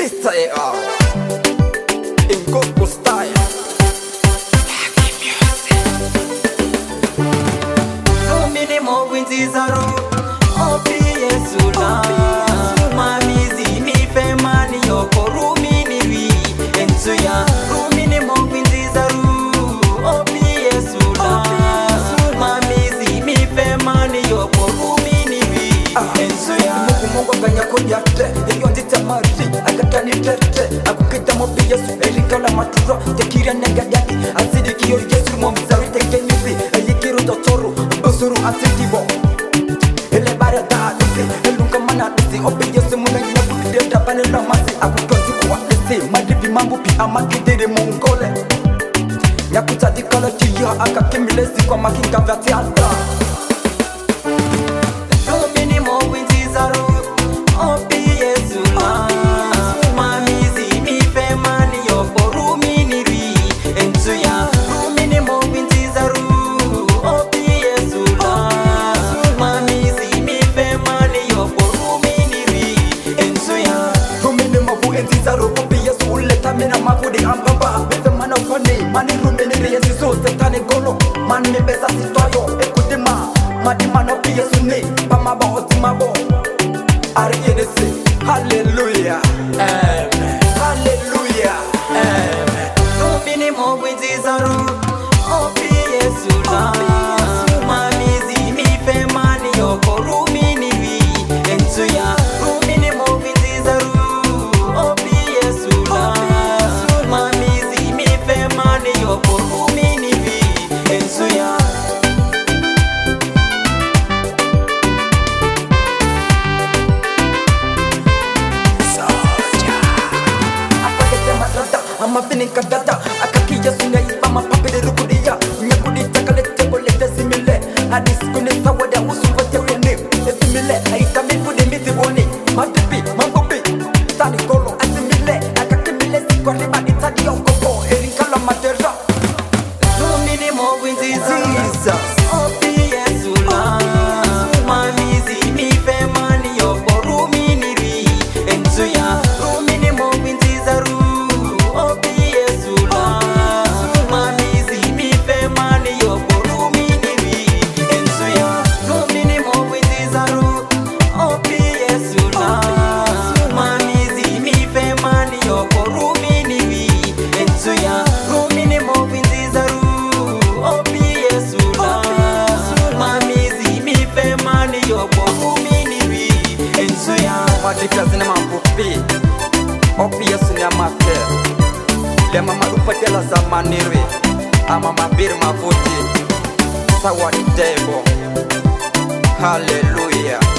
Mr. AR in gospel style. No minimum wins is a road. Sula. Mamizi mi fe mani yoko rumini wi. Ensuya rumini mo wins is a road. Sula. Mamizi mi fe mani yoko rumini wi. Ensuya Mungu kanya konyate iyo ndita mari akatani tete akukita mobi Yesu erika la matura tekira nagadaki azidi kiyo Yesu mo mzari tekenisi eyikiro totoro busuru asitibo ele bara da isi elunga mana isi obi Yesu muna nyakudeta panela masi akutonzi kwa isi madivi mambo pi amakidere mungole nyakutadi kala chiya akakimilesi kwa makinga vyati alta. no minimum wins is a road. Sula. Mamizi mi fe mani yoko rumini wi. Ensuya rumini mo wins is a road. Sula. Mamizi mi fe mani yoko rumini wi. Ensuya Rumini mabu enzizaro obi Yesu uleta mina mavudi ambaba bebe mana fani mani rumini riyezi so setane golo mani beza sitoyo ekudima madima no bi Yesu ni pamaba otimabo ariyenese hallelujah amen hallelujah amen. rumini mo wins is a road. Sula. Mamizi mi fe mani yoko rumini wi. Ensuya rumini mo wins is a road. Sula. Mamizi mi fe mani yoko rumini wi. Ensuya I'm a feeling kadada akakia sunga ama papele rukudia nyakudita kale tebo leta simile hadis kune sawada usu wate kune simile aita mifu de mithi woni madipi mangopi tani golo asimile akakimile sikwali baditadi okoko erinkala matera rumini mo wins is a Jesus. Sula. Mamizi mi fe mani yoko rumini wi. Ensuya rumini mo wins is a road. Sula. Mamizi mi fe mani yoko rumini wi. Ensuya rumini mo wins is a road. Sula. Mamizi mi fe mani yoko rumini wi. Ensuya rumini mo wins is a road. Sula. Mamizi mi fe mani yoko rumini wi. Ensuya Madika zina mapupi opi Yesu ni amate lema marupatela za maniri ama mabiri mavuti sawa ni tebo hallelujah.